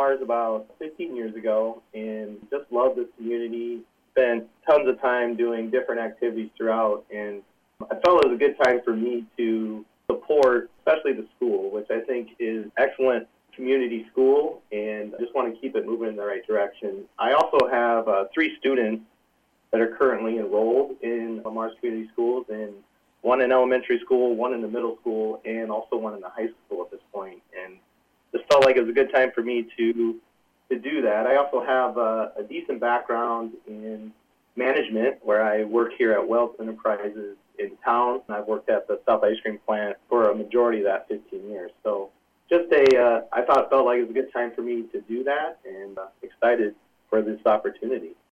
Mars about 15 years ago and just love this community. Spent tons of time doing different activities throughout, and I felt it was a good time for me to support, especially the school, which I think is excellent community school, and I just want to keep it moving in the right direction. I also have 3 students that are currently enrolled in Mars Community Schools, and one in elementary school, one in the middle school, and also one in the high school at this point. And just felt like it was a good time for me to do that. I also have a decent background in management, where I work here at Wells Enterprises in town. I've worked at the South Ice Cream plant for a majority of that 15 years. So just I thought it felt like it was a good time for me to do that, and excited for this opportunity.